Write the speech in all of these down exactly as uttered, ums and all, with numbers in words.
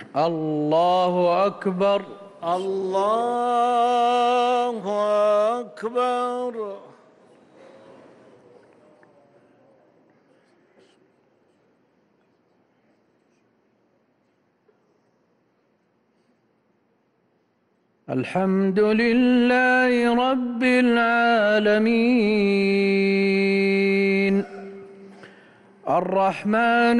الله أكبر. الله أكبر. الحمد لله رب العالمين الرحمن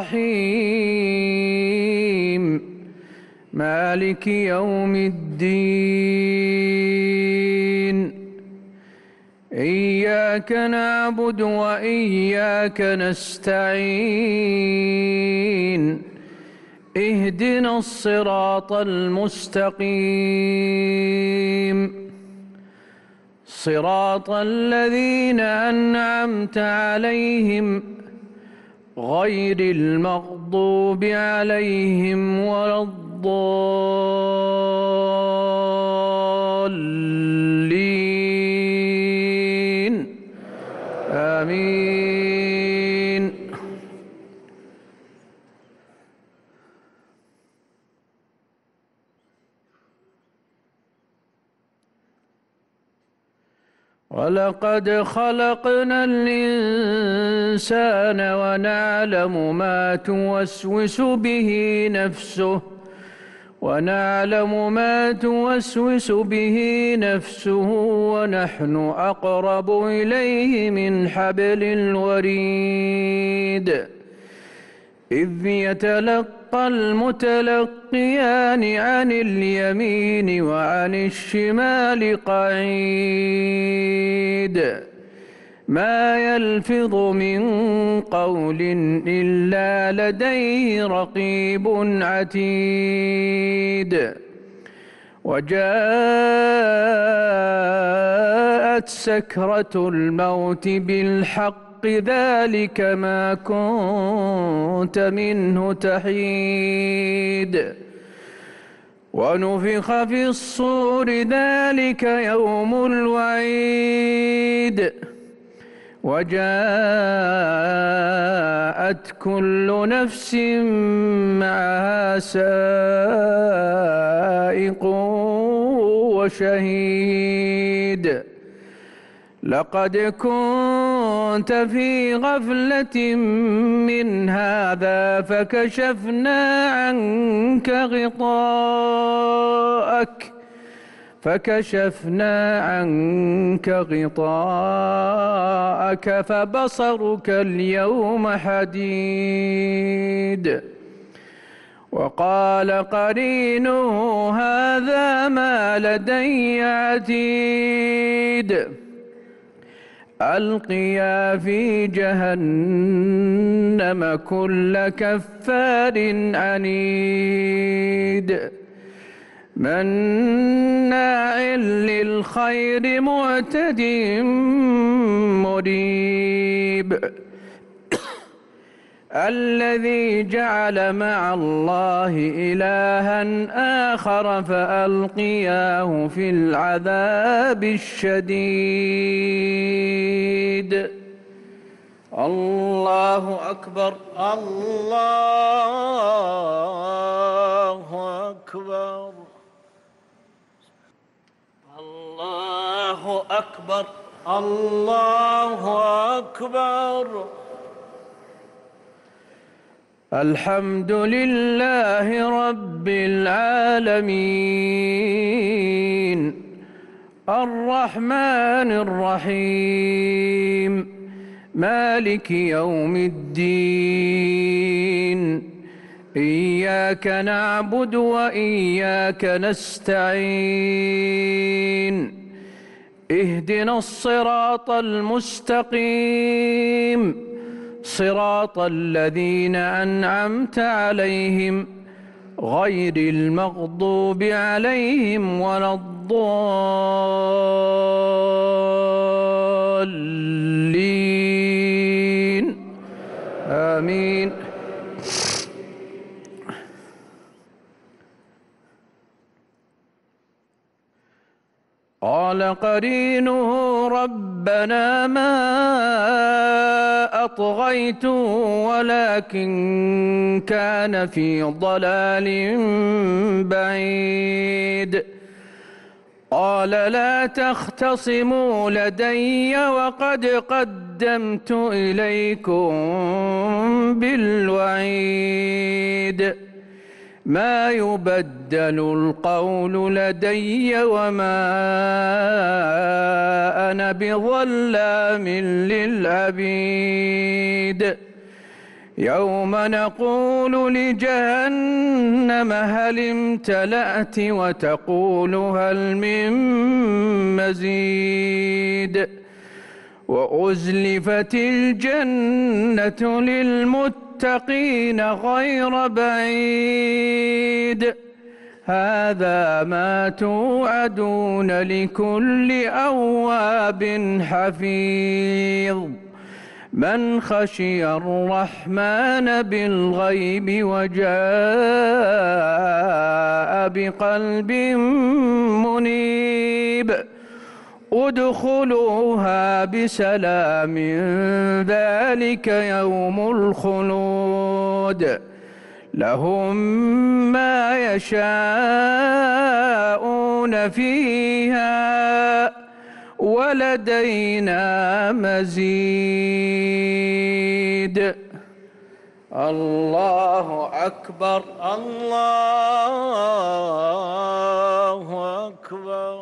الرحيم مالك يوم الدين إياك نعبد وإياك نستعين اهدنا الصراط المستقيم صراط الذين أنعمت عليهم غير المغضوب عليهم ولا الضالين آمين. ولقد خلقنا الإنسان ونعلم ما توسوس به نفسه ونعلم ما توسوس به نفسه ونحن أقرب إليه من حبل الوريد إذ يتلقى المتلقيان عن اليمين وعن الشمال قعيد ما يلفظ من قول إلا لديه رقيب عتيد وجاءت سكرة الموت بالحق ذلك ما كنت منه تحيد ونفخ في الصور ذلك يوم الوعيد وجاءت كل نفس معها سائق وشهيد لقد كنت في غفلة من هذا فكشفنا عنك غطاءك فكشفنا عنك غطاءك فبصرك اليوم حديد وقال قرينه هذا ما لدي عتيد ألقيا في جهنم كل كفار عنيد مناع للخير معتد مريب الذي جعل مع الله إلها آخر فألقياه في العذاب الشديد. الله أكبر. الله أكبر. الله أكبر. الله أكبر. الحمد لله رب العالمين الرحمن الرحيم مالك يوم الدين إياك نعبد وإياك نستعين اهدنا الصراط المستقيم صراط الذين أنعمت عليهم غير المغضوب عليهم ولا الضالين آمين. قال قرينه قالوا ربنا ما أطغيته ولكن كان في ضلال بعيد قال لا تختصموا لدي وقد قدمت إليكم بالوعيد ما يبدل القول لدي وما أنا بظلام للعبيد يوم نقول لجهنم هل امتلأت وتقول هل من مزيد وأزلفت الجنة للمتقين غير بعيد هذا ما توعدون لكل أواب حفيظ من خشي الرحمن بالغيب وجاء بقلب منيب ادخلوها بسلام ذلك يوم الخلود لهم ما يشاءون فيها ولدينا مزيد الله أكبر الله أكبر.